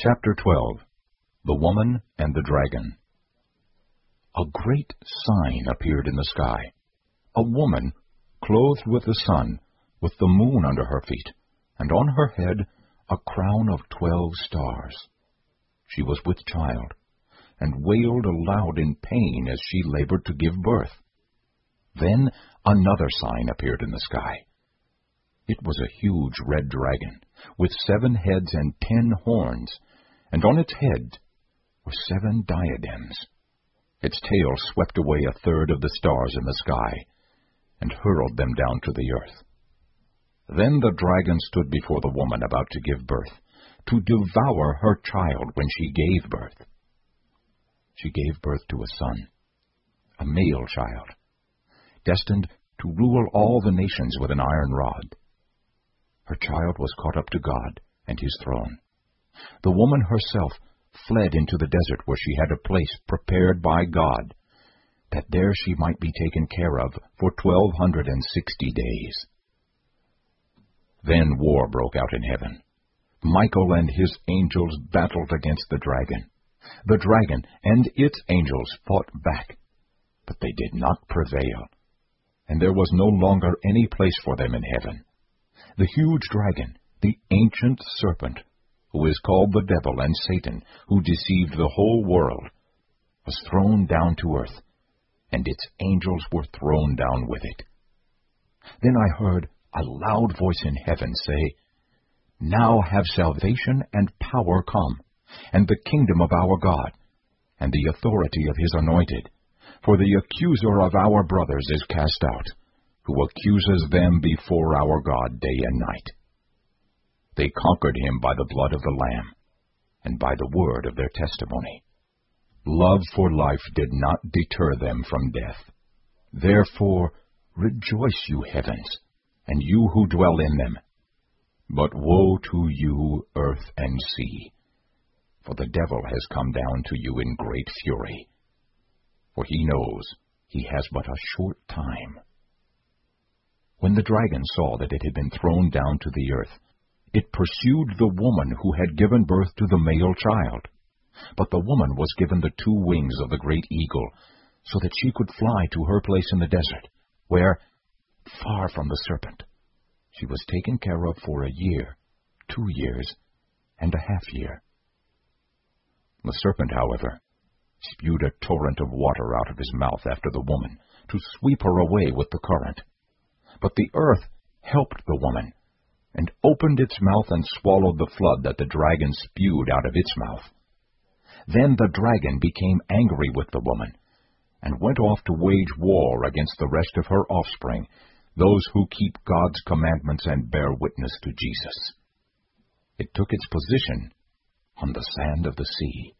Chapter 12. The Woman and the Dragon. A great sign appeared in the sky. A woman, clothed with the sun, with the moon under her feet, and on her head a crown of 12 stars. She was with child, and wailed aloud in pain as she labored to give birth. Then another sign appeared in the sky. It was a huge red dragon, with 7 heads and 10 horns, and on its head were 7 diadems. Its tail swept away 1/3 of the stars in the sky, and hurled them down to the earth. Then the dragon stood before the woman about to give birth, to devour her child when she gave birth. She gave birth to a son, a male child, destined to rule all the nations with an iron rod. Her child was caught up to God and his throne. The woman herself fled into the desert where she had a place prepared by God, that there she might be taken care of for 1260 days. Then war broke out in heaven. Michael and his angels battled against the dragon. The dragon and its angels fought back, but they did not prevail, and there was no longer any place for them in heaven. The huge dragon, the ancient serpent, who is called the devil and Satan, who deceived the whole world, was thrown down to earth, and its angels were thrown down with it. Then I heard a loud voice in heaven say, "Now have salvation and power come, and the kingdom of our God, and the authority of his anointed. For the accuser of our brothers is cast out, who accuses them before our God day and night. They conquered him by the blood of the Lamb, and by the word of their testimony. Love for life did not deter them from death. Therefore rejoice, you heavens, and you who dwell in them. But woe to you, earth and sea, for the devil has come down to you in great fury, for he knows he has but a short time." When the dragon saw that it had been thrown down to the earth, it pursued the woman who had given birth to the male child. But the woman was given the 2 wings of the great eagle, so that she could fly to her place in the desert, where, far from the serpent, she was taken care of for 1 year, 2 years, and a half year. The serpent, however, spewed a torrent of water out of his mouth after the woman, to sweep her away with the current. But the earth helped the woman, and opened its mouth and swallowed the flood that the dragon spewed out of its mouth. Then the dragon became angry with the woman, and went off to wage war against the rest of her offspring, those who keep God's commandments and bear witness to Jesus. It took its position on the sand of the sea.